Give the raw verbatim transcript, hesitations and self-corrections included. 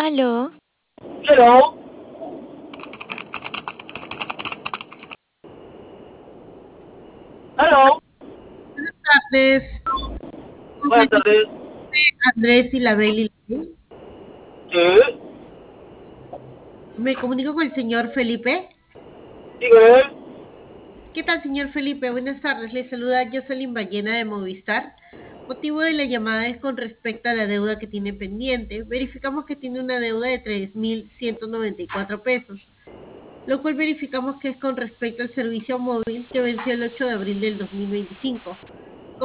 Aló, Hello, hello, Tardes, buenas tardes. Andrés y la Beli. Sí, Me comunico con el señor Felipe. sigue. ¿Qué tal, señor Felipe? Buenas tardes. Le saluda Jocelyn Ballena de Movistar. Motivo de la llamada es con respecto a la deuda que tiene pendiente. Verificamos que tiene una deuda de tres mil ciento noventa y cuatro pesos, lo cual verificamos que es con respecto al servicio móvil que venció el ocho de abril del dos mil veinticinco.